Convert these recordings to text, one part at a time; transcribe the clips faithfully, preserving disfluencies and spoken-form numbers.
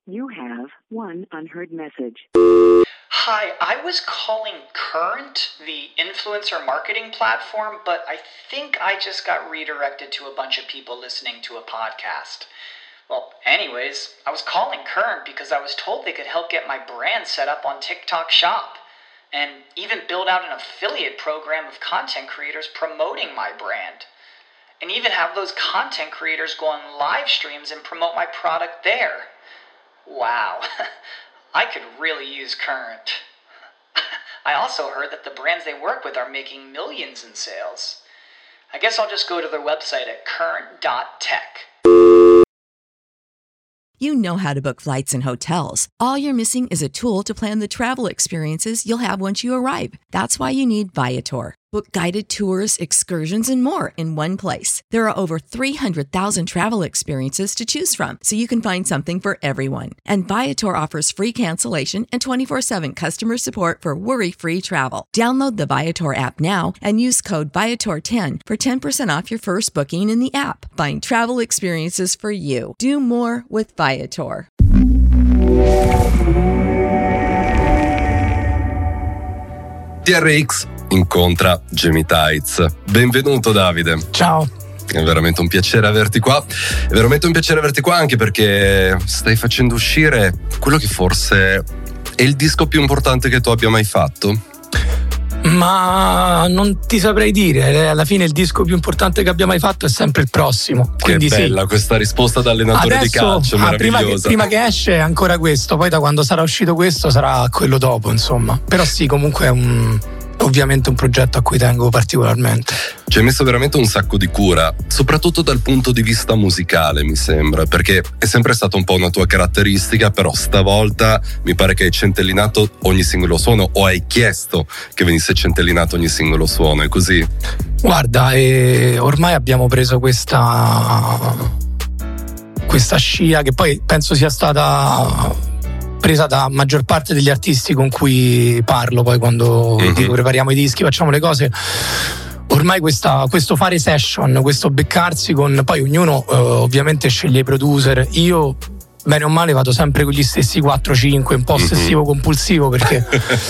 You have one unheard message. Hi, I was calling Current, the influencer marketing platform, but I think I just got redirected to a bunch of people listening to a podcast. Well, anyways, I was calling Current because I was told they could help get my brand set up on TikTok Shop and even build out an affiliate program of content creators promoting my brand. And even have those content creators go on live streams and promote my product there. Wow, I could really use Current. I also heard that the brands they work with are making millions in sales. I guess I'll just go to their website at current dot tech. You know how to book flights and hotels. All you're missing is a tool to plan the travel experiences you'll have once you arrive. That's why you need Viator. Book guided tours, excursions, and more in one place. There are over three hundred thousand travel experiences to choose from, so you can find something for everyone. And Viator offers free cancellation and twenty-four seven customer support for worry-free travel. Download the Viator app now and use code Viator ten for ten percent off your first booking in the app. Find travel experiences for you. Do more with Viator. T R X incontra Jamie Tights. Benvenuto Davide. Ciao. È veramente un piacere averti qua. È veramente un piacere averti qua anche perché stai facendo uscire quello che forse è il disco più importante che tu abbia mai fatto. Ma non ti saprei dire, alla fine il disco più importante che abbia mai fatto è sempre il prossimo. Che Quindi bella sì. Questa risposta da allenatore adesso, di calcio, ah, meravigliosa. prima che, prima che esce è ancora questo, poi da quando sarà uscito questo sarà quello dopo, insomma. Però sì, comunque è un ovviamente un progetto a cui tengo particolarmente. Ci hai messo veramente un sacco di cura, soprattutto dal punto di vista musicale, mi sembra, perché è sempre stata un po' una tua caratteristica, però stavolta mi pare che hai centellinato ogni singolo suono, o hai chiesto che venisse centellinato ogni singolo suono, è così? Guarda, eh, ormai abbiamo preso questa questa scia che poi penso sia stata presa da maggior parte degli artisti con cui parlo poi quando mm-hmm. dico prepariamo i dischi, facciamo le cose. Ormai questa, questo fare session, questo beccarsi con poi ognuno eh, ovviamente sceglie i producer. Io bene o male vado sempre con gli stessi quattro cinque, un po' ossessivo compulsivo perché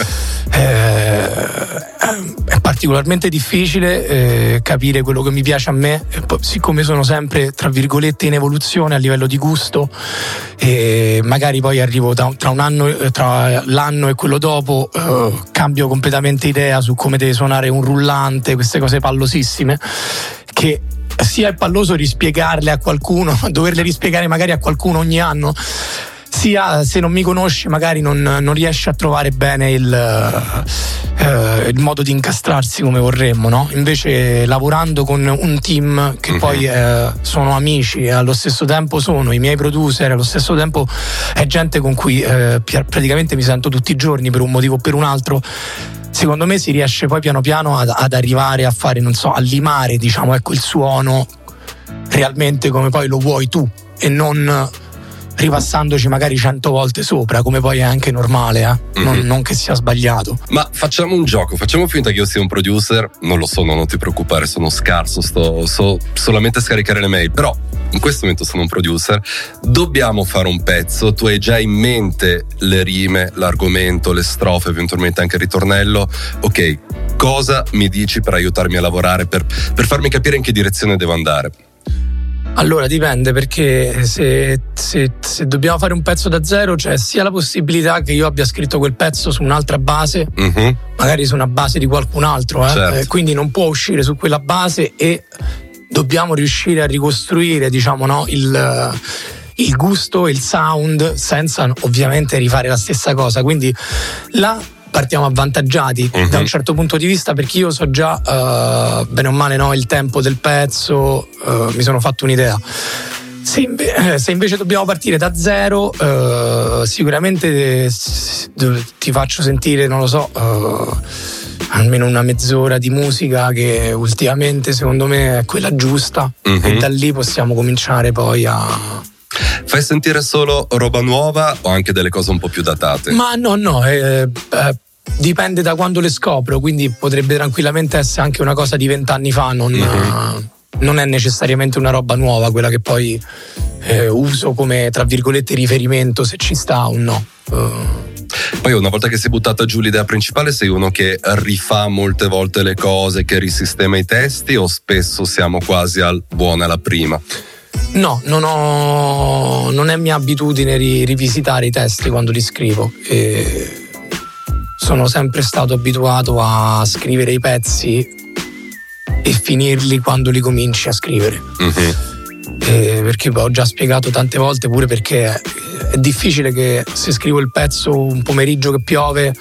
eh, è particolarmente difficile eh, capire quello che mi piace a me, e poi, siccome sono sempre tra virgolette in evoluzione a livello di gusto e magari poi arrivo tra, tra un anno tra l'anno e quello dopo eh, cambio completamente idea su come deve suonare un rullante, queste cose pallosissime che sia è palloso rispiegarle a qualcuno, doverle rispiegare magari a qualcuno ogni anno, sia se non mi conosci magari non, non riesci a trovare bene il, eh, il modo di incastrarsi come vorremmo, no? Invece lavorando con un team che mm-hmm. poi eh, sono amici e allo stesso tempo sono i miei producer, allo stesso tempo è gente con cui eh, praticamente mi sento tutti i giorni per un motivo o per un altro. Secondo me si riesce poi piano piano ad, ad arrivare a fare, non so, a limare, diciamo, ecco, il suono realmente come poi lo vuoi tu e non ripassandoci magari cento volte sopra, come poi è anche normale, eh? non, mm-hmm. non che sia sbagliato. Ma facciamo un gioco, facciamo finta che io sia un producer, non lo sono, non ti preoccupare, sono scarso, sto so solamente a scaricare le mail, però in questo momento sono un producer, dobbiamo fare un pezzo, tu hai già in mente le rime, l'argomento, le strofe, eventualmente anche il ritornello, ok, cosa mi dici per aiutarmi a lavorare, per, per farmi capire in che direzione devo andare? Allora dipende, perché se, se, se dobbiamo fare un pezzo da zero c'è sia la possibilità che io abbia scritto quel pezzo su un'altra base, mm-hmm. magari su una base di qualcun altro, eh? Certo. Eh, quindi non può uscire su quella base e dobbiamo riuscire a ricostruire, diciamo, no, il, il gusto e il sound senza ovviamente rifare la stessa cosa, quindi là partiamo avvantaggiati uh-huh. da un certo punto di vista, perché io so già uh, bene o male, no, il tempo del pezzo, uh, mi sono fatto un'idea. Se, inve- se invece dobbiamo partire da zero, uh, sicuramente eh, ti faccio sentire, non lo so, uh, almeno una mezz'ora di musica che ultimamente secondo me è quella giusta, uh-huh. e da lì possiamo cominciare poi a... Fai sentire solo roba nuova o anche delle cose un po' più datate? Ma no, no, eh, eh, dipende da quando le scopro, quindi potrebbe tranquillamente essere anche una cosa di vent'anni fa, non, mm-hmm. non è necessariamente una roba nuova quella che poi eh, uso come tra virgolette riferimento, se ci sta o no. Uh. Poi una volta che sei buttata giù l'idea principale, sei uno che rifà molte volte le cose, che risistema i testi, o spesso siamo quasi al buona la prima? No, non ho non è mia abitudine ri, rivisitare i testi quando li scrivo. E sono sempre stato abituato a scrivere i pezzi e finirli quando li cominci a scrivere. Mm-hmm. Eh, perché ho già spiegato tante volte, pure perché è, è difficile che se scrivo il pezzo un pomeriggio che piove,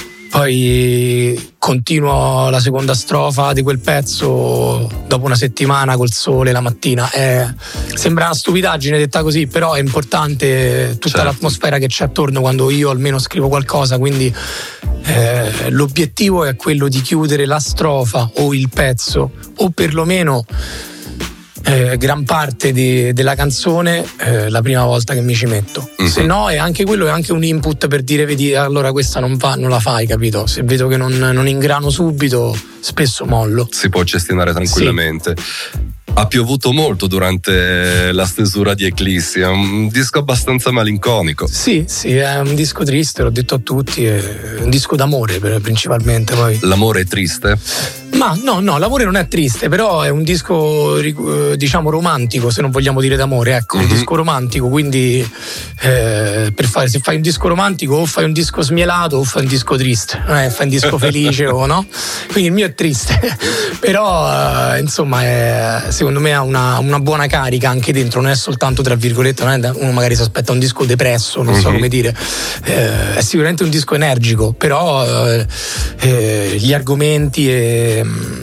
poi continuo la seconda strofa di quel pezzo dopo una settimana col sole la mattina. Eh, sembra una stupidaggine detta così, però è importante tutta certo. l'atmosfera che c'è attorno quando io almeno scrivo qualcosa, quindi eh, l'obiettivo è quello di chiudere la strofa o il pezzo, o perlomeno Eh, gran parte di, della canzone eh, la prima volta che mi ci metto. Mm-hmm. Se no è anche quello, è anche un input per dire vedi allora questa non va, non la fai, capito? Se vedo che non, non ingrano subito spesso mollo. Si può cestinare tranquillamente. Sì. Ha piovuto molto durante la stesura di Eclissi, è un disco abbastanza malinconico. Sì, sì, è un disco triste, l'ho detto a tutti, è un disco d'amore principalmente. Poi. L'amore è triste? Ma no, no, l'amore non è triste, però è un disco diciamo romantico, se non vogliamo dire d'amore, ecco, mm-hmm. un disco romantico, quindi eh, per fare, se fai un disco romantico o fai un disco smielato o fai un disco triste, eh, fai un disco felice o no? Quindi il mio è triste, però eh, insomma è, secondo me ha una, una buona carica anche dentro, non è soltanto tra virgolette, non è, uno magari si aspetta un disco depresso, non mm-hmm. so come dire, eh, è sicuramente un disco energico, però eh, eh, gli argomenti e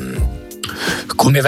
come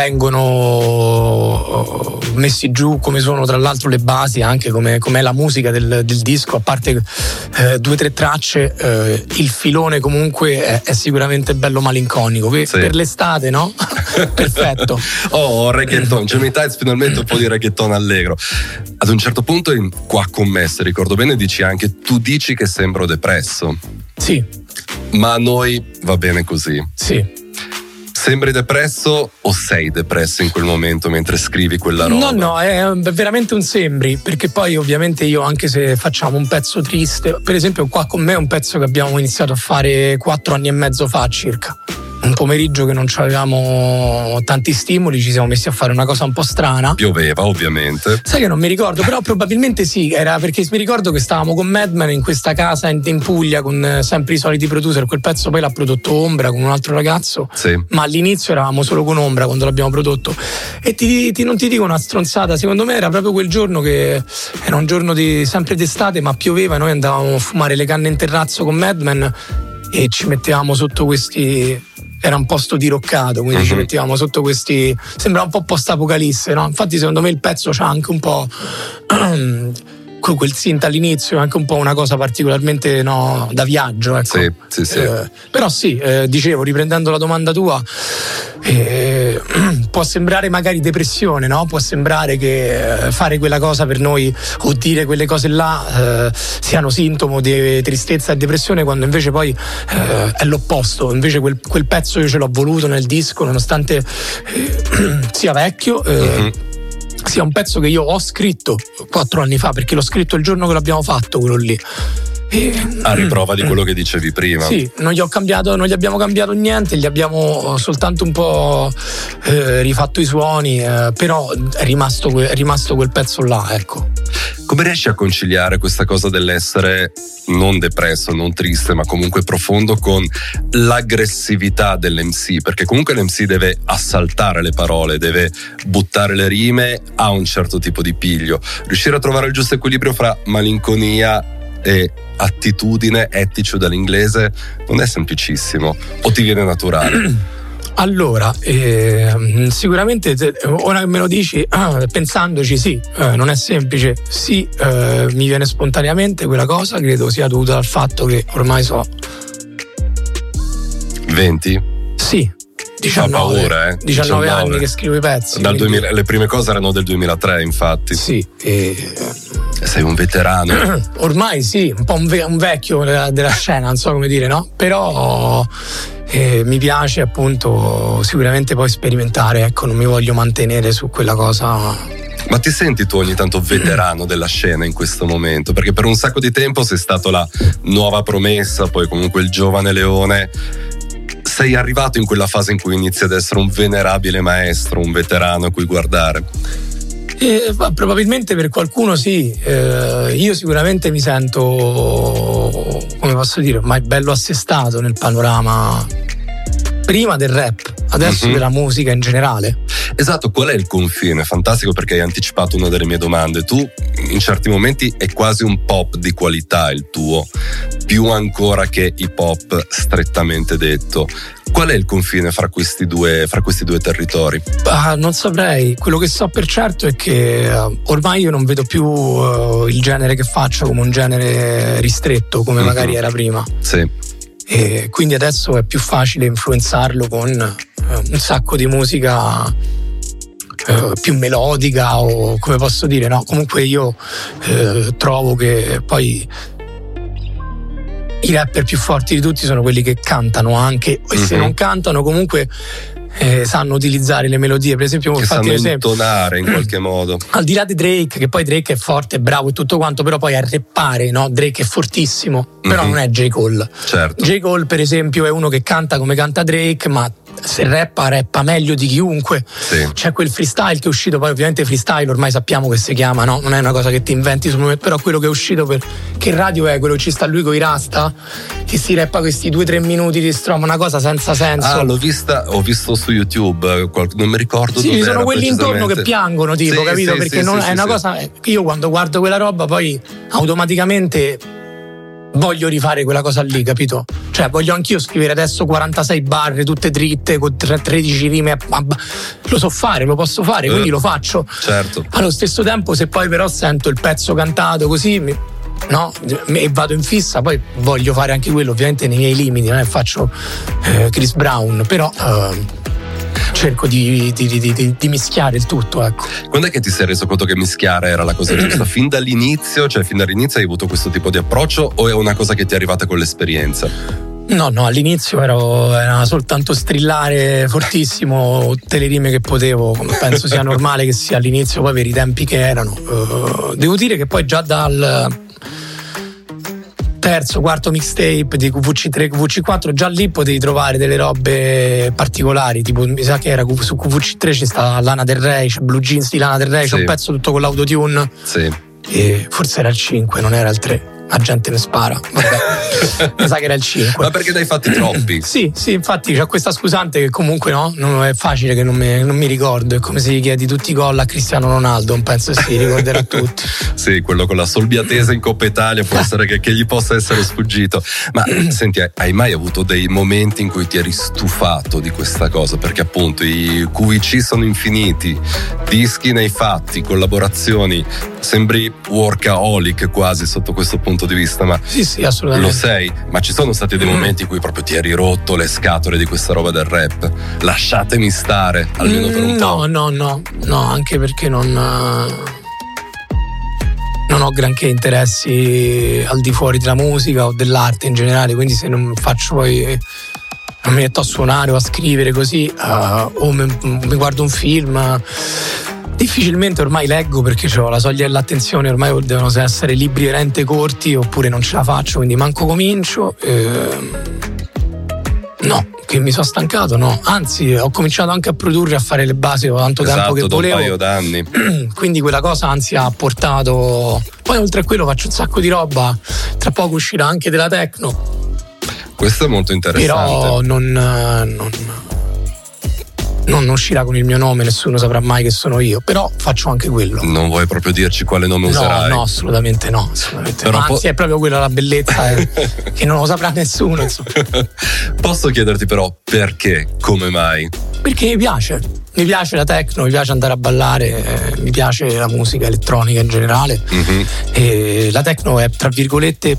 vengono messi giù, come sono tra l'altro le basi, anche come è la musica del, del disco, a parte eh, due o tre tracce, eh, il filone comunque è, è sicuramente bello malinconico, per, sì. per l'estate, no? Perfetto. Oh, reggaeton, Jamie Tights, finalmente un po' di reggaeton allegro. Ad un certo punto in Qua con me, se ricordo bene, dici anche, tu dici che sembro depresso. Sì. Ma a noi va bene così. Sì. Sembri depresso o sei depresso in quel momento mentre scrivi quella roba? No, no, è veramente un sembri, perché poi ovviamente io, anche se facciamo un pezzo triste, per esempio Qua con me è un pezzo che abbiamo iniziato a fare quattro anni e mezzo fa circa. Un pomeriggio che non avevamo tanti stimoli, ci siamo messi a fare una cosa un po' strana. Pioveva ovviamente. Sai che non mi ricordo, però probabilmente sì, era perché mi ricordo che stavamo con Madman in questa casa in, in Puglia con sempre i soliti producer. Quel pezzo poi l'ha prodotto Ombra con un altro ragazzo, sì. ma all'inizio eravamo solo con Ombra quando l'abbiamo prodotto. E ti, ti, non ti dico una stronzata, secondo me era proprio quel giorno che era un giorno di sempre d'estate, ma pioveva, noi andavamo a fumare le canne in terrazzo con Madman e ci mettevamo sotto questi... Era un posto diroccato, quindi uh-huh. ci mettevamo sotto questi... Sembrava un po' post-apocalisse, no? Infatti secondo me il pezzo c'ha anche un po'... quel synth all'inizio è anche un po' una cosa particolarmente no, da viaggio, ecco. Sì, sì, sì. Eh, però sì, eh, dicevo, riprendendo la domanda tua, eh, può sembrare magari depressione, no? Può sembrare che eh, fare quella cosa per noi o dire quelle cose là eh, siano sintomo di tristezza e depressione, quando invece poi eh, è l'opposto. Invece quel, quel pezzo io ce l'ho voluto nel disco, nonostante eh, sia vecchio. Eh, mm-hmm. Sia un pezzo che io ho scritto quattro anni fa, perché l'ho scritto il giorno che l'abbiamo fatto, quello lì. E, a riprova di quello che dicevi prima. Sì, non gli ho cambiato, non gli abbiamo cambiato niente, gli abbiamo soltanto un po' eh, rifatto i suoni, eh, però è rimasto, è rimasto quel pezzo là, ecco. Come riesci a conciliare questa cosa dell'essere non depresso, non triste, ma comunque profondo, con l'aggressività dell'M C? Perché comunque l'M C deve assaltare le parole, deve buttare le rime, ha un certo tipo di piglio. Riuscire a trovare il giusto equilibrio fra malinconia e attitudine, attitude dall'inglese, non è semplicissimo, o ti viene naturale? Allora, eh, sicuramente ora che me lo dici, eh, pensandoci sì, eh, non è semplice, sì, eh, mi viene spontaneamente quella cosa, credo sia dovuta al fatto che ormai so venti? Sì, diciannove, fa paura, eh? diciannove anni che scrivo i pezzi. Dal quindi... duemila, le prime cose erano del duemilatré, infatti. Sì, e... sei un veterano. Ormai sì, un po' un, ve- un vecchio della, della scena, non so come dire, no? Però eh, mi piace appunto sicuramente poi sperimentare, ecco, non mi voglio mantenere su quella cosa. Ma ti senti tu ogni tanto veterano della scena in questo momento? Perché per un sacco di tempo sei stato la nuova promessa, poi comunque il giovane leone. Sei arrivato in quella fase in cui inizi ad essere un venerabile maestro, un veterano a cui guardare. Eh, probabilmente per qualcuno sì. Eh, io sicuramente mi sento, come posso dire, ormai bello assestato nel panorama prima del rap, adesso mm-hmm. della musica in generale. Esatto, qual è il confine? Fantastico, perché hai anticipato una delle mie domande. Tu in certi momenti è quasi un pop di qualità il tuo, più ancora che hip hop strettamente detto. Qual è il confine fra questi due, fra questi due territori? Ah, non saprei. Quello che so per certo è che uh, ormai io non vedo più uh, il genere che faccio come un genere ristretto, come mm-hmm. magari era prima. Sì. E quindi adesso è più facile influenzarlo con uh, un sacco di musica uh, più melodica, o come posso dire, no? Comunque io uh, trovo che poi i rapper più forti di tutti sono quelli che cantano anche, e mm-hmm. se non cantano comunque eh, sanno utilizzare le melodie. Per esempio, che sanno intonare in qualche modo. Al di là di Drake, che poi Drake è forte, è bravo e tutto quanto, però poi a rappare, no? Drake è fortissimo, però mm-hmm. non è J. Cole. Certo. J. Cole per esempio è uno che canta come canta Drake, ma se rappa, rappa meglio di chiunque. Sì. C'è quel freestyle che è uscito, poi ovviamente freestyle ormai sappiamo che si chiama, no? Non è una cosa che ti inventi sul momento, però quello che è uscito per che radio è quello che ci sta lui con i Rasta, che si rappa questi due tre minuti di stroma, una cosa senza senso. Ah, l'ho vista, ho visto su YouTube, non mi ricordo sì, dove ci sono era quelli intorno che piangono, tipo, sì, capito? Sì, perché sì, non sì, è una sì. cosa. Io quando guardo quella roba poi automaticamente voglio rifare quella cosa lì, capito? Cioè voglio anch'io scrivere adesso quarantasei barre tutte dritte con tredici rime, lo so fare, lo posso fare, quindi lo faccio. Certo. Allo stesso tempo, se poi però sento il pezzo cantato così, no, e vado in fissa, poi voglio fare anche quello, ovviamente nei miei limiti, non è faccio eh, Chris Brown, però eh, cerco di, di, di, di, di mischiare il tutto, ecco. Quando è che ti sei reso conto che mischiare era la cosa giusta? Fin dall'inizio? Cioè fin dall'inizio hai avuto questo tipo di approccio, o è una cosa che ti è arrivata con l'esperienza? No, no, all'inizio ero, era soltanto strillare fortissimo tutte le rime che potevo, come penso sia normale che sia all'inizio, poi per i tempi che erano. Uh, devo dire che poi già dal terzo, quarto mixtape di Q V C tre, Q V C quattro, già lì potevi trovare delle robe particolari, tipo mi sa che era su Q V C tre c'è sta Lana Del Rey, c'è Blue Jeans di Lana Del Rey, c'è sì. un pezzo tutto con l'autotune. Sì. E forse era il cinque, non era il tre. La gente ne spara, vabbè. Mi sa che era il cinque. Ma perché ne hai fatti troppi? Sì, sì, infatti c'è questa scusante che comunque no, non è facile che non mi, non mi ricordo. È come se gli chiedi tutti i gol a Cristiano Ronaldo, non penso che si ricorderà tutti. Sì, quello con la solbiatese in Coppa Italia può essere che, che gli possa essere sfuggito. Ma senti, hai mai avuto dei momenti in cui ti eri stufato di questa cosa? Perché appunto i Q V C sono infiniti, dischi nei fatti, collaborazioni, sembri workaholic quasi sotto questo punto di vista, ma sì, sì, assolutamente. Lo sei, ma ci sono stati dei momenti in cui proprio ti eri rotto le scatole di questa roba del rap? Lasciatemi stare, almeno per un no, po'. No, no, no, anche perché non non ho granché interessi al di fuori della musica o dell'arte in generale, quindi se non faccio poi non mi metto a suonare o a scrivere così uh, o mi, mi guardo un film, difficilmente ormai leggo, perché ho la soglia dell'attenzione, ormai devono essere libri veramente corti oppure non ce la faccio, quindi manco comincio. Ehm, no, che mi sono stancato, no, anzi ho cominciato anche a produrre, a fare le basi da tanto esatto, tempo che da volevo, un paio d'anni. Quindi quella cosa anzi ha portato, poi oltre a quello faccio un sacco di roba, tra poco uscirà anche della techno, questo è molto interessante, però non, non non uscirà con il mio nome, nessuno saprà mai che sono io, però faccio anche quello. Non vuoi proprio dirci quale nome no, userai? No, assolutamente no, assolutamente però no. Anzi po- è proprio quella la bellezza eh, che non lo saprà nessuno, insomma. Posso chiederti però perché, come mai? Perché mi piace, mi piace la techno, mi piace andare a ballare, eh, mi piace la musica elettronica in generale, mm-hmm. E la techno è tra virgolette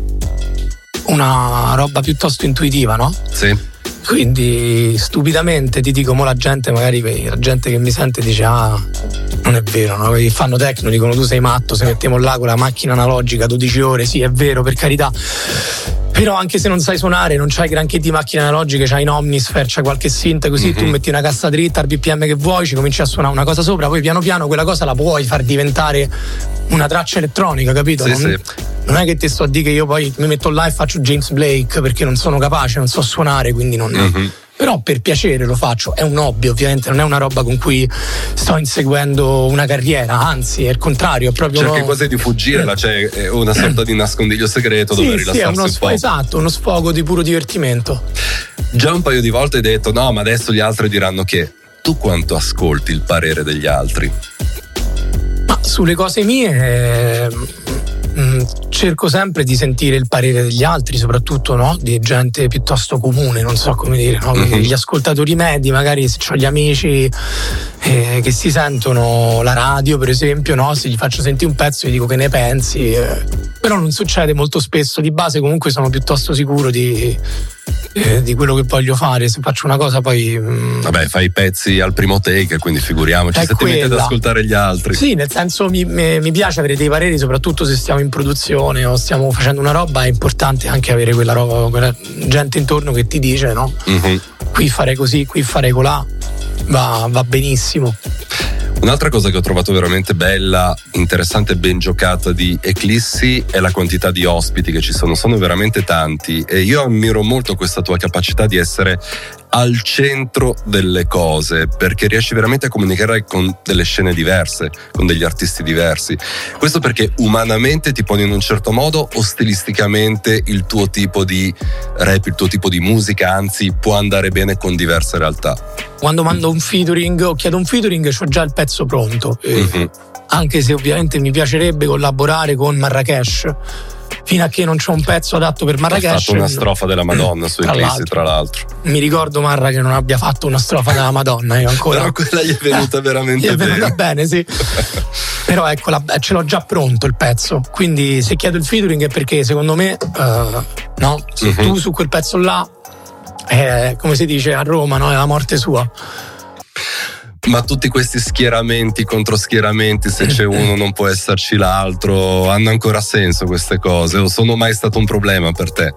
una roba piuttosto intuitiva, no? Sì. Quindi stupidamente ti dico, mo la gente magari la gente che mi sente dice ah non è vero, no? Quelli che fanno techno dicono tu sei matto, se mettiamo là con la macchina analogica dodici ore, sì è vero, per carità, però anche se non sai suonare, non c'hai granché di macchine analogiche, c'hai in Omnisphere, c'hai qualche synth così, mm-hmm. tu metti una cassa dritta al B P M che vuoi, ci cominci a suonare una cosa sopra, poi piano piano quella cosa la puoi far diventare una traccia elettronica, capito? Sì, non, sì. non è che ti sto a dire che io poi mi metto là e faccio James Blake perché non sono capace, non so suonare, quindi non... Mm-hmm. Però per piacere lo faccio, è un hobby ovviamente, non è una roba con cui sto inseguendo una carriera, anzi è il contrario, è proprio cerchi no... quasi di fuggire, là c'è una sorta di nascondiglio segreto sì, dove sì, rilassarsi è uno un sfo- po'. esatto, uno sfogo di puro divertimento. Già un paio di volte hai detto no, ma adesso gli altri diranno che tu quanto ascolti il parere degli altri? Ma sulle cose mie eh, mh, cerco sempre di sentire il parere degli altri, soprattutto no? Di gente piuttosto comune, non so come dire, no? Mm-hmm. Gli ascoltatori medi, magari se ho gli amici eh, che si sentono la radio per esempio, no? Se gli faccio sentire un pezzo gli dico che ne pensi, eh, però non succede molto spesso, di base comunque sono piuttosto sicuro di Eh, di quello che voglio fare, se faccio una cosa poi mh... vabbè fai i pezzi al primo take, quindi figuriamoci se quella. ti metti ad ascoltare gli altri. Sì, nel senso mi, mi, mi piace avere dei pareri, soprattutto se stiamo in produzione o stiamo facendo una roba, è importante anche avere quella roba, quella gente intorno che ti dice no, mm-hmm. qui farei così, qui farei colà, va, va benissimo. Un'altra cosa che ho trovato veramente bella, interessante e ben giocata di Eclissi è la quantità di ospiti che ci sono, sono veramente tanti e io ammiro molto questa tua capacità di essere al centro delle cose, perché riesci veramente a comunicare con delle scene diverse, con degli artisti diversi. Questo perché umanamente ti poni in un certo modo o stilisticamente il tuo tipo di rap, il tuo tipo di musica, anzi può andare bene con diverse realtà. Quando mando un featuring o chiedo un featuring c'ho già il pezzo pronto, mm-hmm. anche se ovviamente mi piacerebbe collaborare con Marrakesh, fino a che non c'ho un pezzo adatto per Marrakesh. Ha fatto una strofa della Madonna su Eclissi, tra l'altro. Mi ricordo Marra che non abbia fatto una strofa della Madonna, io ancora. Però quella gli è venuta veramente gli è venuta bene. bene, sì. Però ecco, la, ce l'ho già pronto il pezzo, quindi se chiedo il featuring è perché secondo me, uh, no, se uh-huh. tu su quel pezzo là, è, come si dice a Roma, no, è la morte sua. Ma tutti questi schieramenti contro schieramenti, se c'è uno non può esserci l'altro, hanno ancora senso queste cose o sono mai stato un problema per te?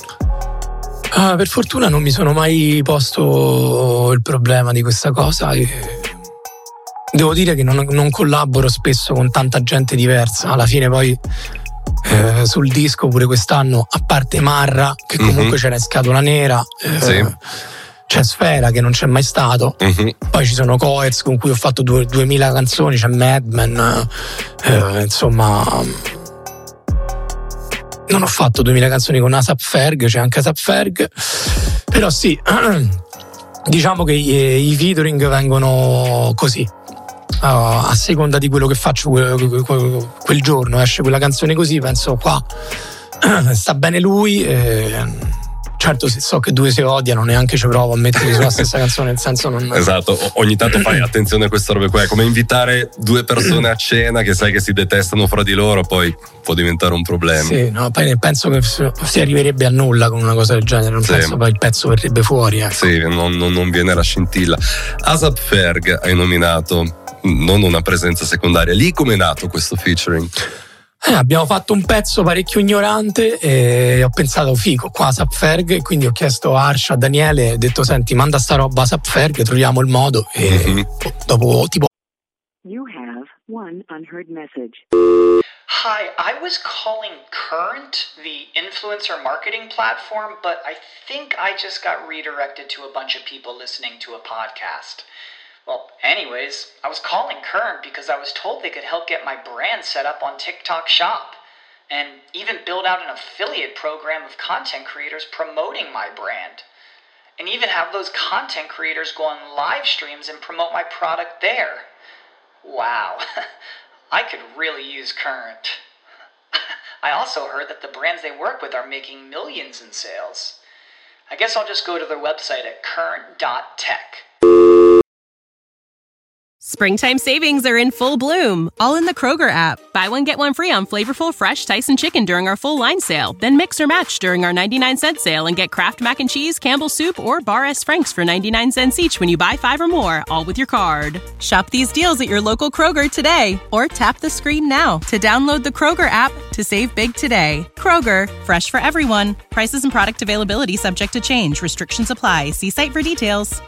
Ah, per fortuna non mi sono mai posto il problema di questa cosa. Devo dire che non, non collaboro spesso con tanta gente diversa, alla fine poi eh, sul disco pure quest'anno, a parte Marra che comunque mm-hmm. c'era in scatola nera, eh, sì. c'è Sfera che non c'è mai stato, uh-huh. poi ci sono Coez con cui ho fatto due, duemila canzoni, c'è Madman, eh, insomma non ho fatto duemila canzoni con Asap Ferg, c'è anche Asap Ferg, però sì, diciamo che i, i featuring vengono così, uh, a seconda di quello che faccio quel, quel, quel giorno, esce quella canzone così, penso qua sta bene lui, eh, certo se so che due si odiano neanche ci provo a metterli sulla stessa canzone, nel senso non... Esatto, ogni tanto fai attenzione a queste robe qua, è come invitare due persone a cena che sai che si detestano fra di loro, poi può diventare un problema. Sì, no, poi penso che si arriverebbe a nulla con una cosa del genere, non sì. penso poi il pezzo verrebbe fuori, ecco. Sì, non, non, non viene la scintilla. Asap Ferg hai nominato, non una presenza secondaria, lì come è nato questo featuring? Eh, abbiamo fatto un pezzo parecchio ignorante e ho pensato figo qua Asap Ferg, e quindi ho chiesto a Arsha, a Daniele, ho detto senti manda sta roba a Asap Ferg, troviamo il modo e mm-hmm. dopo tipo You have one unheard message. Hi, I was calling Current, the influencer marketing platform, but I think I just got redirected to a bunch of people listening to a podcast. Well, anyways, I was calling Current because I was told they could help get my brand set up on TikTok Shop and even build out an affiliate program of content creators promoting my brand. And even have those content creators go on live streams and promote my product there. Wow, I could really use Current. I also heard that the brands they work with are making millions in sales. I guess I'll just go to their website at current dot tech. Springtime savings are in full bloom, all in the Kroger app. Buy one, get one free on flavorful, fresh Tyson chicken during our full line sale. Then mix or match during our ninety-nine cent sale and get Kraft Mac and Cheese, Campbell's Soup, or Bar S. Frank's for ninety-nine cents each when you buy five or more, all with your card. Shop these deals at your local Kroger today, or tap the screen now to download the Kroger app to save big today. Kroger, fresh for everyone. Prices and product availability subject to change. Restrictions apply. See site for details.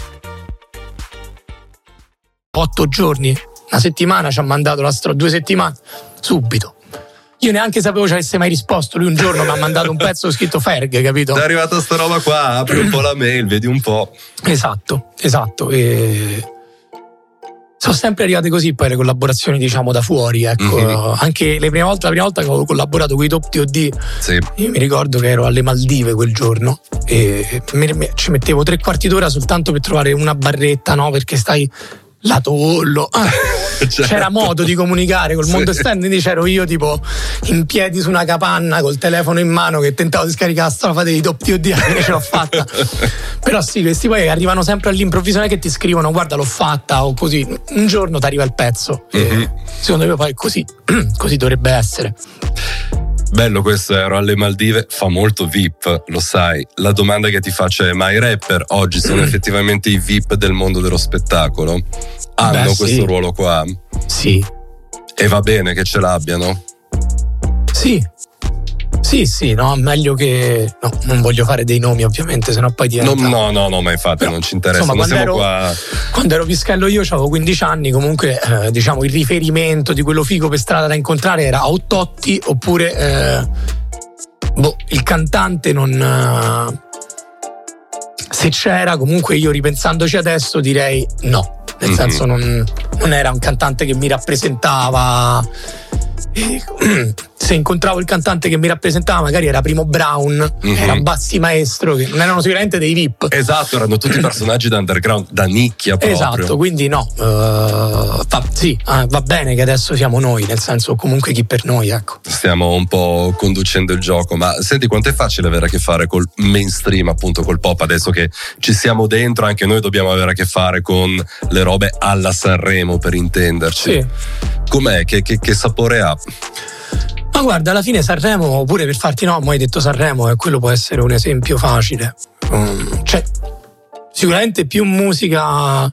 Otto giorni, una settimana ci ha mandato la storia, due settimane, subito. Io neanche sapevo ci avesse mai risposto. Lui un giorno mi ha mandato un pezzo scritto Ferg, capito? È arrivata sta roba qua, apri un po' la mail, vedi un po'. Esatto, esatto. E sono sempre arrivate così poi le collaborazioni, diciamo, da fuori, ecco. Mm-hmm. Anche le prime volte, la prima volta che avevo collaborato con i Top T O D, sì. Io mi ricordo che ero alle Maldive quel giorno e ci mettevo tre quarti d'ora soltanto per trovare una barretta, no? Perché stai lato Ollo, certo. C'era modo di comunicare col mondo sì. esterno, quindi c'ero io tipo in piedi su una capanna col telefono in mano che tentavo di scaricare la strofa dei Top T O D e ce l'ho fatta. Però sì, questi poi arrivano sempre all'improvviso, non è che ti scrivono guarda l'ho fatta o così, un giorno ti arriva il pezzo. Mm-hmm. E secondo me poi così così dovrebbe essere. Bello questo, ero alle Maldive, fa molto V I P, lo sai. La domanda che ti faccio è: ma i rapper oggi sono effettivamente i V I P del mondo dello spettacolo? Hanno Beh, questo sì. ruolo qua? Sì. E va bene che ce l'abbiano? Sì. Sì, sì, no, meglio che... No, non voglio fare dei nomi ovviamente, sennò poi diventa... No, no, no, no ma infatti Però, non ci interessa, insomma, non siamo ero, qua... Quando ero pischello io, avevo quindici anni, comunque, eh, diciamo, il riferimento di quello figo per strada da incontrare era Ottotti, oppure... Eh, boh, il cantante non... Eh, se c'era, comunque io ripensandoci adesso direi no. Nel mm-hmm. senso non, non era un cantante che mi rappresentava... Se incontravo il cantante che mi rappresentava magari era Primo Brown, mm-hmm. era Bassi Maestro, che non erano sicuramente dei V I P. Esatto, erano tutti personaggi da underground, da nicchia proprio. Esatto, quindi no, uh, va, sì, uh, va bene che adesso siamo noi, nel senso comunque chi per noi, ecco. Stiamo un po' conducendo il gioco, ma senti quanto è facile avere a che fare col mainstream, appunto col pop, adesso che ci siamo dentro, anche noi dobbiamo avere a che fare con le robe alla Sanremo, per intenderci. Sì. Com'è? Che, che, che sapore ha? Ma guarda, alla fine Sanremo, pure per farti no, hai detto Sanremo, e quello può essere un esempio facile. Um, cioè, sicuramente più musica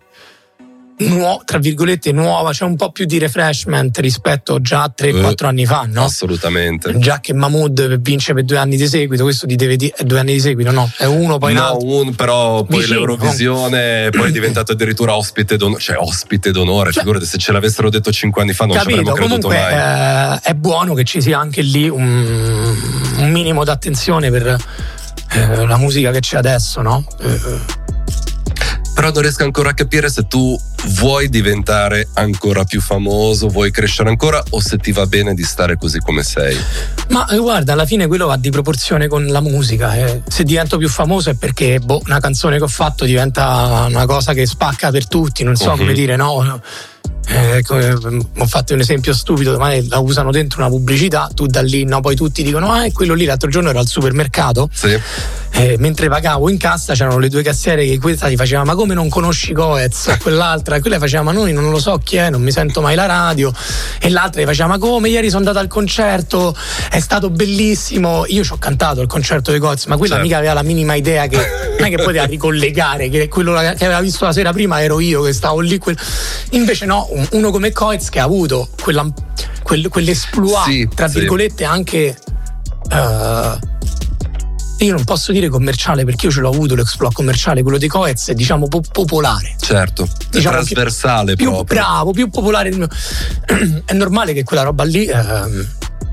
nuova, tra virgolette nuova, c'è un po' più di refreshment rispetto già a tre quattro uh, anni fa, no? Assolutamente. Già che Mahmood vince per due anni di seguito, questo ti deve dire, è due anni di seguito, no? È uno, poi no, un un, però poi vicino, l'Eurovisione, no? Poi è diventato addirittura ospite d'onore, cioè ospite d'onore, cioè, figurati se ce l'avessero detto cinque anni fa non capito, ci avremmo creduto comunque, mai. Eh, è buono che ci sia anche lì un, un minimo d'attenzione per eh, la musica che c'è adesso, no? Eh, Però non riesco ancora a capire se tu vuoi diventare ancora più famoso, vuoi crescere ancora, o se ti va bene di stare così come sei. Ma guarda, alla fine quello va di proporzione con la musica. Eh. Se divento più famoso è perché boh, una canzone che ho fatto diventa una cosa che spacca per tutti, non so uh-huh. come dire, no? Eh, ho fatto un esempio stupido, ma la usano dentro una pubblicità, tu da lì, no, poi tutti dicono ah, è quello lì, l'altro giorno ero al supermercato, sì. eh, mentre pagavo in cassa c'erano le due cassiere che questa gli faceva ma come non conosci Coez, quell'altra, e quella faceva ma noi non lo so chi è, non mi sento mai la radio, e l'altra gli faceva ma come, ieri sono andata al concerto, è stato bellissimo, io ci ho cantato al concerto di Coez, ma quella certo. mica aveva la minima idea che non è che poteva ricollegare che quello che aveva visto la sera prima ero io che stavo lì, quel... invece no, uno come Coez che ha avuto quella, quel, quell'esploit sì, tra virgolette sì. anche uh, io non posso dire commerciale perché io ce l'ho avuto l'exploit commerciale, quello di Coez è diciamo po- popolare, certo, diciamo, trasversale più, proprio più bravo, più popolare. È normale che quella roba lì uh,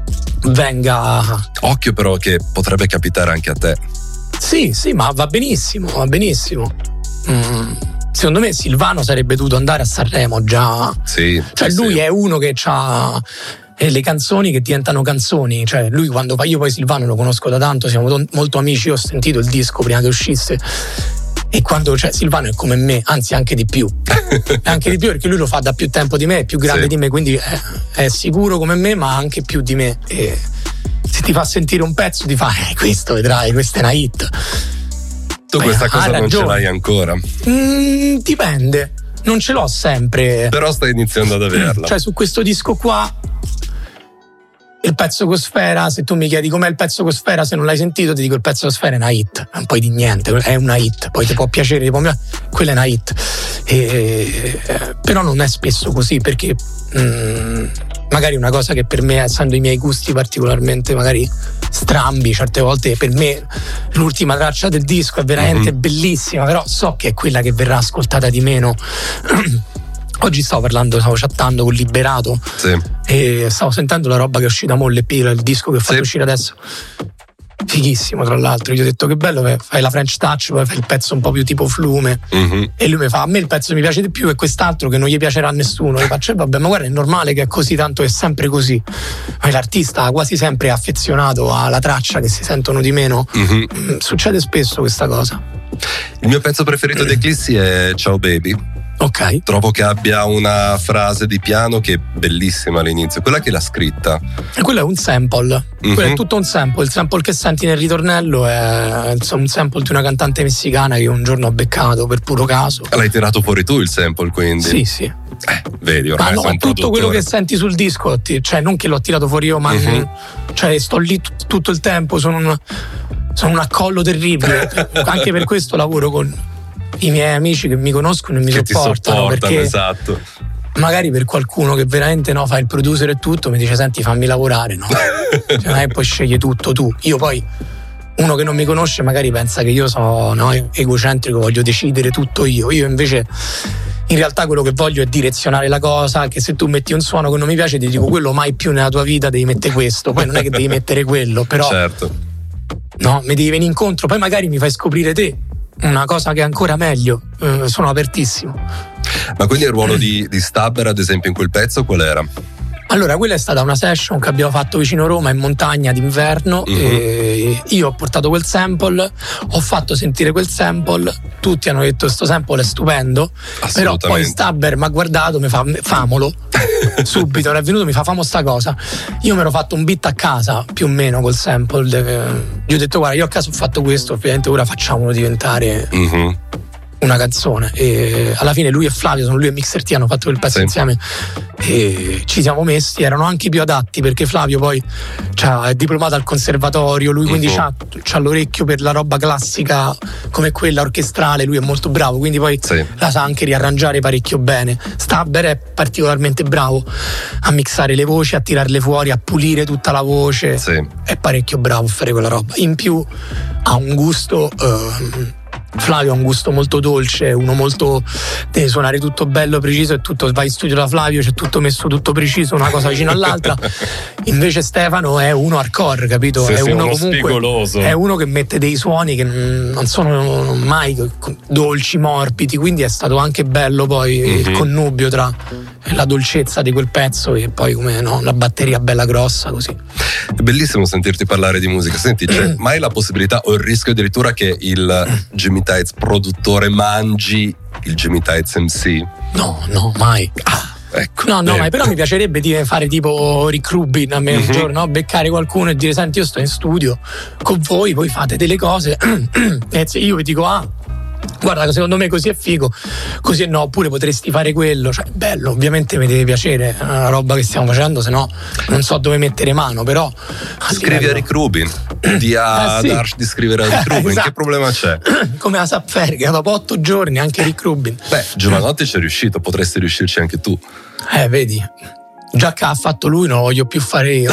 venga, occhio però che potrebbe capitare anche a te. Sì, sì, ma va benissimo, va benissimo. Mm. Secondo me Silvano sarebbe dovuto andare a Sanremo già. Sì, cioè sì, lui sì. è uno che ha le canzoni che diventano canzoni. Cioè lui quando fa, io poi Silvano lo conosco da tanto, siamo don, molto amici, ho sentito il disco prima che uscisse. E quando cioè Silvano è come me, anzi anche di più. Anche di più perché lui lo fa da più tempo di me, è più grande sì. di me, quindi è, è sicuro come me, ma anche più di me. E se ti fa sentire un pezzo ti fa, eh, questo vedrai, questa è una hit. Tu questa Beh, cosa non ce l'hai ancora? Mm, dipende. non ce l'ho sempre. Però stai iniziando ad averla. Cioè su questo disco qua, il pezzo con Sfera, se tu mi chiedi com'è il pezzo con Sfera, se non l'hai sentito ti dico il pezzo con Sfera è una hit, non puoi di niente, è una hit, poi ti può piacere, ti può... quella è una hit, e, eh, però non è spesso così, perché mm, magari una cosa che per me, essendo i miei gusti particolarmente magari strambi, certe volte per me l'ultima traccia del disco è veramente mm-hmm. bellissima, però so che è quella che verrà ascoltata di meno. Oggi stavo parlando, stavo chattando con Liberato, sì. e stavo sentendo la roba che è uscita mo', l'E P, il disco che ho fatto sì. uscire adesso, fighissimo tra l'altro. Gli ho detto che bello, fai la French Touch, poi fai il pezzo un po' più tipo Flume, mm-hmm. e lui mi fa: a me il pezzo mi piace di più e quest'altro che non gli piacerà a nessuno. Io faccio: vabbè, ma guarda, è normale che è così, tanto è sempre così. Ma l'artista quasi sempre è affezionato alla traccia che si sentono di meno, mm-hmm. succede spesso questa cosa. Il mio pezzo preferito dei Eclissi è Ciao Baby. Ok. Trovo che abbia una frase di piano che è bellissima all'inizio, quella che l'ha scritta. E quello è un sample, mm-hmm. quello è tutto un sample. Il sample che senti nel ritornello è un sample di una cantante messicana che un giorno ho beccato per puro caso. L'hai tirato fuori tu il sample, quindi? Sì, sì. Eh, vedi, ormai ma no, sei un tutto produttore. Quello che senti sul disco, cioè non che l'ho tirato fuori io, ma mm-hmm. cioè sto lì t- tutto il tempo, sono un, sono un accollo terribile. Anche per questo lavoro con i miei amici che mi conoscono e mi che sopportano, ti sopportano, perché esatto. magari per qualcuno che veramente no fa il producer e tutto mi dice: senti, fammi lavorare, no? Cioè, non è poi scegli tutto tu. Io poi, uno che non mi conosce magari pensa che io sono no, egocentrico, voglio decidere tutto io. Io invece in realtà quello che voglio è direzionare la cosa, che se tu metti un suono che non mi piace ti dico: quello mai più nella tua vita devi mettere questo. Poi non è che devi mettere quello, però certo. no, mi devi venire incontro, poi magari mi fai scoprire te una cosa che è ancora meglio. eh, sono apertissimo. Ma quindi il ruolo di, di Stabber ad esempio in quel pezzo qual era? Allora, quella è stata una session che abbiamo fatto vicino Roma in montagna d'inverno, mm-hmm. e io ho portato quel sample, ho fatto sentire quel sample, tutti hanno detto: sto sample è stupendo, però poi Stabber mi ha guardato, mi fa: famolo subito, era venuto, mi fa: famo sta cosa. Io mi ero fatto un beat a casa più o meno col sample, gli ho detto: guarda, io a casa ho fatto questo, ovviamente ora facciamolo diventare mm-hmm. una canzone. E alla fine lui e Flavio, sono lui e Mixer T, hanno fatto quel pezzo sì. insieme e ci siamo messi, erano anche più adatti perché Flavio poi è diplomato al conservatorio, lui quindi uh-huh. c'ha, c'ha l'orecchio per la roba classica come quella orchestrale, lui è molto bravo, quindi poi sì. la sa anche riarrangiare parecchio bene. Stabber è particolarmente bravo a mixare le voci, a tirarle fuori, a pulire tutta la voce, sì. è parecchio bravo a fare quella roba. In più ha un gusto uh, Flavio ha un gusto molto dolce, uno molto deve suonare tutto bello, preciso, e tutto, vai in studio da Flavio, c'è tutto messo tutto preciso, una cosa vicino all'altra. Invece Stefano è uno hardcore, capito? Sì, è sì, uno, uno comunque spigoloso. È uno che mette dei suoni che non sono mai dolci, morbidi, quindi è stato anche bello poi mm-hmm. il connubio tra la dolcezza di quel pezzo e poi come no, la batteria bella grossa così. È bellissimo sentirti parlare di musica. Senti, c'è mai la possibilità o il rischio addirittura che il Jimmy Tights produttore mangi il Jimmy Tights M C? No, no, mai. Ah, ecco. No, no, mai, però mi piacerebbe dire, fare tipo Rick Rubin a me mm-hmm. un giorno, no? Beccare qualcuno e dire: senti, io sto in studio con voi, voi fate delle cose e io vi dico: ah, guarda, secondo me così è figo, così no, oppure potresti fare quello, cioè bello, ovviamente mi deve piacere la roba che stiamo facendo, se no non so dove mettere mano, però scrivi livello... a Rick Rubin, di a eh, sì. Darsh di scrivere a Rick Rubin, esatto. Che problema c'è? Come la Sapferga, dopo otto giorni anche Rick Rubin. Beh, Giovanotti c'è riuscito, potresti riuscirci anche tu. Eh, vedi, già che ha fatto lui non lo voglio più fare io.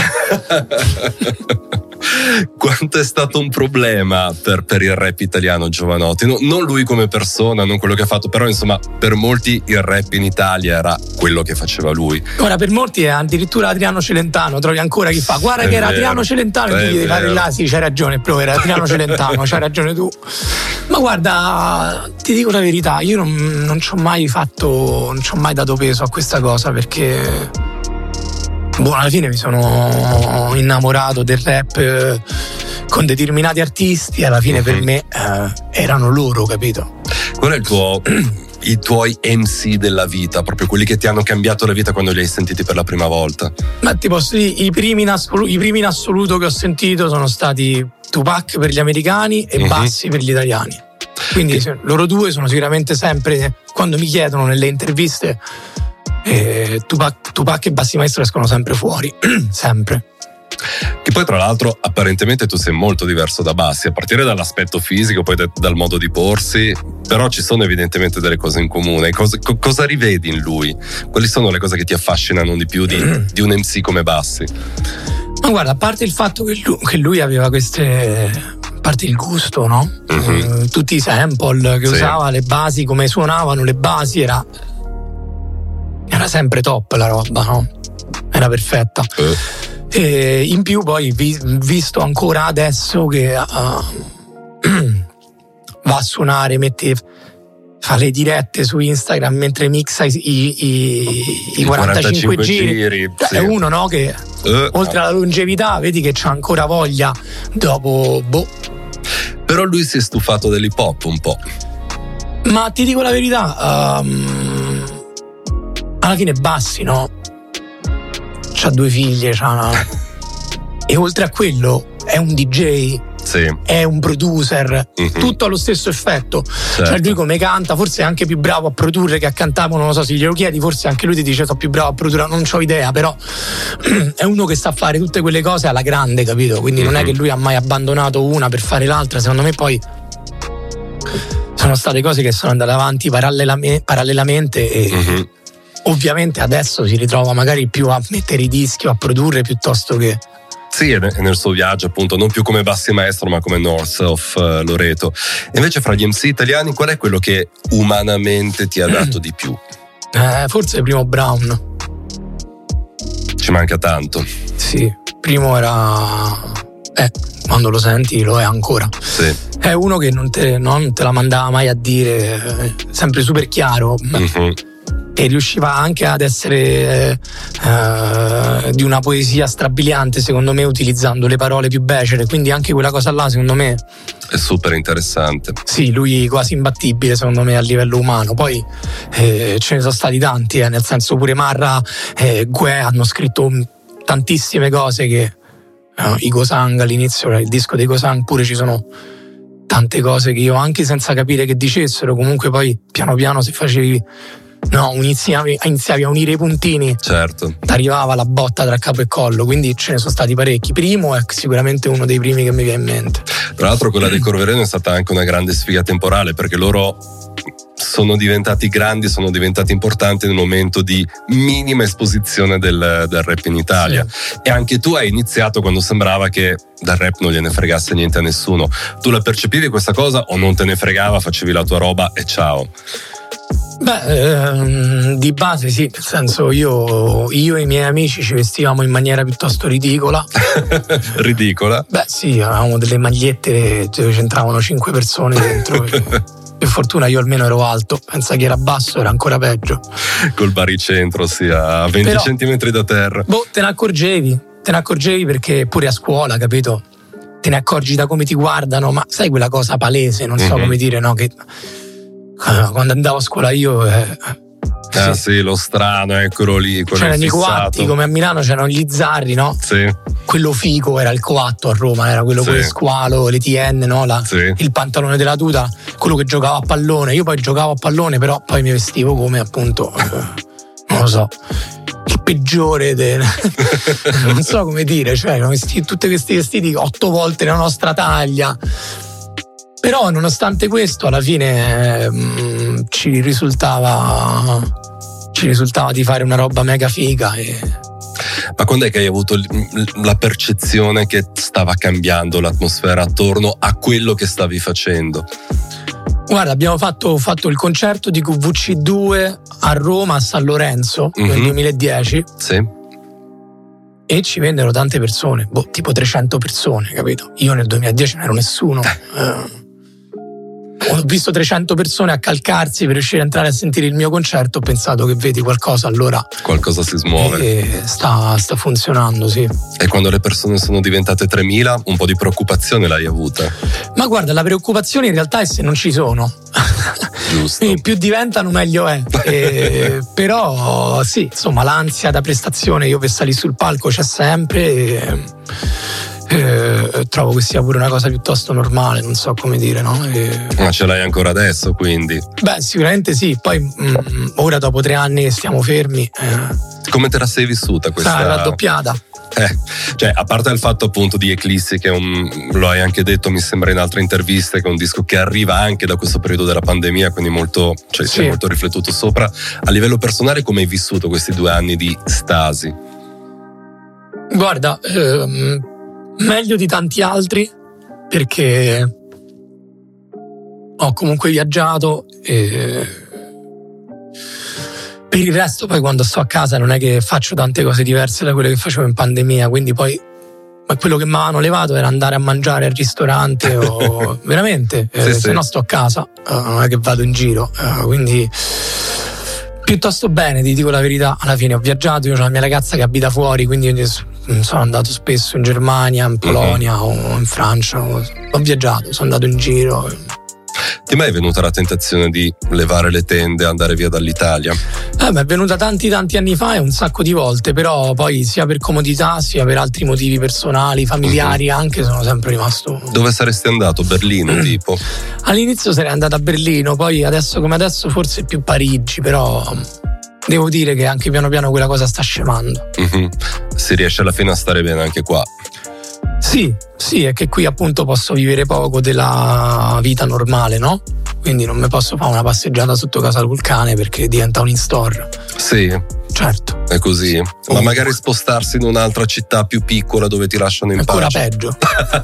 Quanto è stato un problema per, per il rap italiano Giovanotti? No, non lui come persona, non quello che ha fatto, però insomma per molti il rap in Italia era quello che faceva lui. Ora per molti è addirittura Adriano Celentano, trovi ancora chi fa: guarda è che vero, era Adriano Celentano, e tu gli devi fare là, sì, c'hai ragione, però era Adriano Celentano, c'hai ragione tu. Ma guarda, ti dico la verità, io non, non ci ho mai fatto, non ci ho mai dato peso a questa cosa, perché boh, alla fine mi sono innamorato del rap eh, con determinati artisti e alla fine uh-huh. per me eh, erano loro, capito? Qual è il tuo i tuoi M C della vita, proprio quelli che ti hanno cambiato la vita quando li hai sentiti per la prima volta? Ma ti posso dire, i primi in assoluto, i primi in assoluto che ho sentito sono stati Tupac per gli americani e uh-huh. Bassi per gli italiani. Quindi che... loro due sono sicuramente sempre, quando mi chiedono nelle interviste, eh, Tupac, Tupac e Bassi Maestro escono sempre fuori, sempre. Che poi tra l'altro apparentemente tu sei molto diverso da Bassi, a partire dall'aspetto fisico, poi da, dal modo di porsi, però ci sono evidentemente delle cose in comune. Cosa, co, cosa rivedi in lui? Quali sono le cose che ti affascinano di più di, di un M C come Bassi? Ma guarda, a parte il fatto che lui, che lui aveva queste, a parte il gusto, no? Mm-hmm. Uh, tutti i sample che sì. usava, le basi, come suonavano le basi, era era sempre top la roba, no? Era perfetta. Uh. E in più poi vi, visto ancora adesso che uh, va a suonare, mette, fa le dirette su Instagram mentre mixa i, i, i, i quarantacinque, quarantacinque giri, giri sì. È uno, no, che uh, oltre alla longevità vedi che c'ha ancora voglia dopo boh. Però lui si è stufato dell'hip hop un po'. Ma ti dico la verità, um, alla fine Bassi, no? C'ha due figlie, c'ha una... e oltre a quello è un D J, sì. è un producer, mm-hmm. tutto ha lo stesso effetto. Certo. Cioè lui come canta, forse è anche più bravo a produrre che a cantare, non lo so, se glielo chiedi forse anche lui ti dice sono più bravo a produrre, non c'ho idea, però è uno che sa fare tutte quelle cose alla grande, capito? Quindi mm-hmm. non è che lui ha mai abbandonato una per fare l'altra, secondo me poi sono state cose che sono andate avanti parallelamente, parallelamente e mm-hmm. ovviamente adesso si ritrova magari più a mettere i dischi o a produrre piuttosto che... Sì, è nel suo viaggio appunto, non più come Bassi Maestro ma come North of Loreto. E invece fra gli M C italiani qual è quello che umanamente ti ha dato di più? Eh, forse Primo Brown. Ci manca tanto. Sì, Primo era... Eh, quando lo senti lo è ancora. Sì. È uno che non te, non te la mandava mai a dire, sempre super chiaro. Mm-hmm. E riusciva anche ad essere eh, di una poesia strabiliante, secondo me, utilizzando le parole più becere, quindi anche quella cosa là secondo me è super interessante. Sì, lui quasi imbattibile secondo me a livello umano. Poi eh, ce ne sono stati tanti, eh, nel senso pure Marra e Gue hanno scritto tantissime cose che eh, i Gosang all'inizio, il disco dei Gosang pure ci sono tante cose che io anche senza capire che dicessero, comunque poi piano piano se facevi no, iniziavi, iniziavi a unire i puntini, certo, ti arrivava la botta tra capo e collo, quindi ce ne sono stati parecchi. Primo è sicuramente uno dei primi che mi viene in mente. Tra l'altro quella dei Corvereno è stata anche una grande sfiga temporale, perché loro sono diventati grandi, sono diventati importanti nel momento di minima esposizione del, del rap in Italia. Sì. E anche tu hai iniziato quando sembrava che dal rap non gliene fregasse niente a nessuno. Tu la percepivi questa cosa o non te ne fregava, facevi la tua roba e ciao? Beh, ehm, di base sì, nel senso io, io e i miei amici ci vestivamo in maniera piuttosto ridicola. Ridicola? Beh sì, avevamo delle magliette dove c'entravano cinque persone dentro. Per fortuna io almeno ero alto, pensa che era basso era ancora peggio. Col baricentro, sì, a venti Però, centimetri da terra. Boh, te ne accorgevi, te ne accorgevi perché pure a scuola, capito? Te ne accorgi da come ti guardano, ma sai quella cosa palese, non so mm-hmm. come dire, no? Che quando andavo a scuola io eh, ah sì. sì, lo strano, eccolo lì, c'erano i coatti, come a Milano c'erano gli zarri, no? Sì. Quello figo era il coatto, a Roma era quello sì. con le squalo, le T N, no? La, sì. il pantalone della tuta, quello che giocava a pallone. Io poi giocavo a pallone, però poi mi vestivo come appunto non lo so, il peggiore de... non so come dire, cioè tutti questi vestiti otto volte la nostra taglia. Però nonostante questo alla fine mh, ci risultava ci risultava di fare una roba mega figa. E... Ma quando è che hai avuto la percezione che stava cambiando l'atmosfera attorno a quello che stavi facendo? Guarda, abbiamo fatto, fatto il concerto di Q V C due a Roma, a San Lorenzo, mm-hmm. nel duemiladieci. Sì. E ci vennero tante persone, boh, tipo trecento persone, capito? Io nel duemiladieci non ero nessuno. eh. Ho visto trecento persone accalcarsi per riuscire a entrare a sentire il mio concerto, ho pensato che vedi qualcosa, allora qualcosa si smuove e sta, sta funzionando, sì. E quando le persone sono diventate tremila un po' di preoccupazione l'hai avuta? Ma guarda, la preoccupazione in realtà è se non ci sono. Giusto. Quindi più diventano meglio è. E, però sì, insomma l'ansia da prestazione, io per salire sul palco c'è sempre e, eh, trovo che sia pure una cosa piuttosto normale, non so come dire, no? E... Ma ce l'hai ancora adesso, quindi? Beh, sicuramente sì, poi mh, ora dopo tre anni che stiamo fermi... Eh, come te la sei vissuta questa? Sarà raddoppiata. Eh, cioè, a parte il fatto appunto di Eclissi, che è un, lo hai anche detto mi sembra in altre interviste, che è un disco che arriva anche da questo periodo della pandemia, quindi molto, cioè, sì. si è molto riflettuto sopra. A livello personale, come hai vissuto questi due anni di stasi? Guarda, ehm, meglio di tanti altri, perché ho comunque viaggiato e per il resto poi quando sto a casa non è che faccio tante cose diverse da quelle che facevo in pandemia, quindi poi quello che mi avevano levato era andare a mangiare al ristorante o veramente, sì, eh, sì. se no sto a casa, eh, non è che vado in giro, eh, quindi piuttosto bene, ti dico la verità. Alla fine ho viaggiato, io ho la mia ragazza che abita fuori, quindi sono andato spesso in Germania, in Polonia uh-huh. o in Francia, ho viaggiato, sono andato in giro. Ti è mai venuta la tentazione di levare le tende e andare via dall'Italia? Eh, beh, è venuta tanti tanti anni fa e un sacco di volte, però poi sia per comodità sia per altri motivi personali, familiari uh-huh. anche, sono sempre rimasto. Dove saresti andato? Berlino mm. tipo? All'inizio sarei andato a Berlino, poi adesso come adesso forse più Parigi, però devo dire che anche piano piano quella cosa sta scemando. Uh-huh. Si riesce alla fine a stare bene anche qua? Sì, sì, è che qui appunto posso vivere poco della vita normale, no? Quindi non mi posso fare una passeggiata sotto casa col cane perché diventa un in-store. Sì. Certo. È così? Sì. Ma magari spostarsi in un'altra città più piccola dove ti lasciano in ancora pace. Peggio.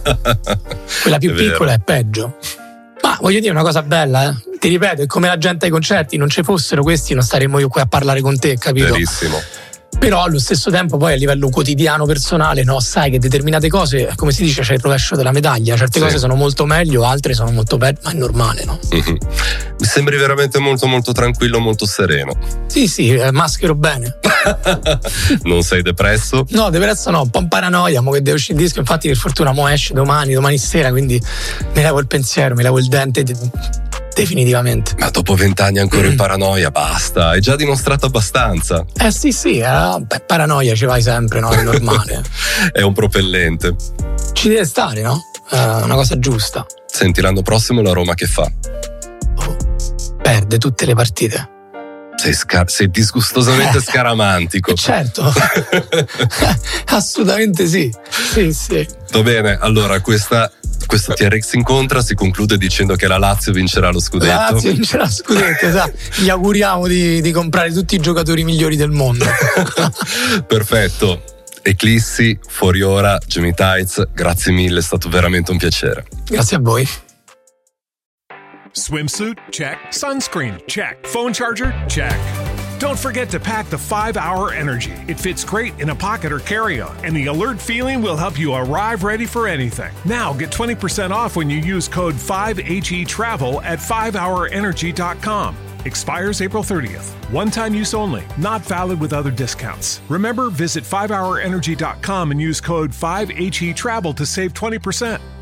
Quella più è piccola è peggio. Ma voglio dire una cosa bella, eh? Ti ripeto, è come la gente ai concerti, non ci fossero questi non staremmo io qui a parlare con te, capito? Verissimo. Però allo stesso tempo poi a livello quotidiano personale, no, sai che determinate cose, come si dice, c'è il rovescio della medaglia, certe sì. cose sono molto meglio, altre sono molto peggio, ma è normale, no? Mm-hmm. Mi sembri veramente molto molto tranquillo, molto sereno. Sì, sì, maschero bene. Non sei depresso? No, depresso no, un po' in paranoia, mo che deve uscire il disco, infatti per fortuna mo esce domani, domani sera, quindi mi levo il pensiero, mi levo il dente definitivamente. Ma dopo vent'anni ancora in paranoia, basta, hai già dimostrato abbastanza. Eh sì sì, eh, beh, paranoia ci vai sempre, no? È normale. È un propellente. Ci deve stare, no? È una cosa giusta. Senti, l'anno prossimo la Roma che fa? Oh, perde tutte le partite. Sei, scar- sei disgustosamente eh, scaramantico. Certo. Assolutamente sì. Sì, sì. Va bene, allora questa questo T R X Incontra si conclude dicendo che la Lazio vincerà lo scudetto. La Lazio vincerà lo scudetto, esatto. Gli auguriamo di, di comprare tutti i giocatori migliori del mondo. Perfetto. Eclissi, fuori ora, Jamie Tights, grazie mille, è stato veramente un piacere. Grazie a voi. Swimsuit? Check. Sunscreen? Check. Phone charger? Check. Don't forget to pack the five hour Energy. It fits great in a pocket or carry-on, and the alert feeling will help you arrive ready for anything. Now get twenty percent off when you use code five H E Travel at five hour energy dot com. Expires April thirtieth. One-time use only. Not valid with other discounts. Remember, visit five hour energy dot com and use code five H E Travel to save twenty percent.